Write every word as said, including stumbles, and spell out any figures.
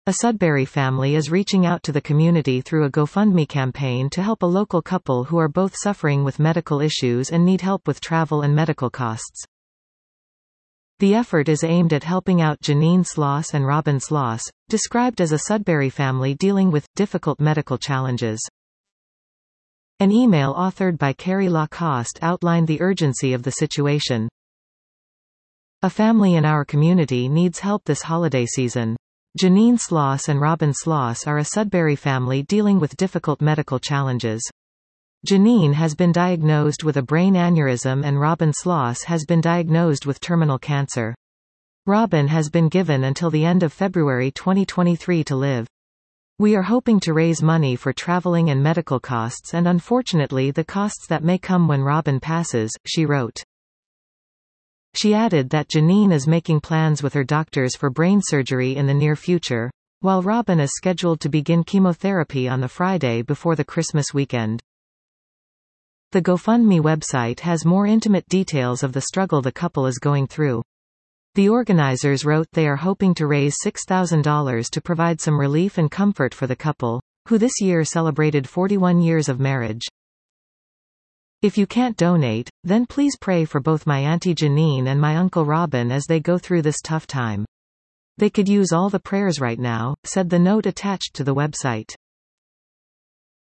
A Sudbury family is reaching out to the community through a GoFundMe campaign to help a local couple who are both suffering with medical issues and need help with travel and medical costs. The effort is aimed at helping out Janine Sloss and Robin Sloss, described as a Sudbury family dealing with difficult medical challenges. An email authored by Carrie Lacoste outlined the urgency of the situation. A family in our community needs help this holiday season. Janine Sloss and Robin Sloss are a Sudbury family dealing with difficult medical challenges. Janine has been diagnosed with a brain aneurysm and Robin Sloss has been diagnosed with terminal cancer. Robin has been given until the end of February twenty twenty-three to live. We are hoping to raise money for traveling and medical costs and unfortunately the costs that may come when Robin passes, she wrote. She added that Janine is making plans with her doctors for brain surgery in the near future, while Robin is scheduled to begin chemotherapy on the Friday before the Christmas weekend. The GoFundMe website has more intimate details of the struggle the couple is going through. The organizers wrote they are hoping to raise six thousand dollars to provide some relief and comfort for the couple, who this year celebrated forty-one years of marriage. If you can't donate, then please pray for both my Auntie Janine and my Uncle Robin as they go through this tough time. They could use all the prayers right now, said the note attached to the website.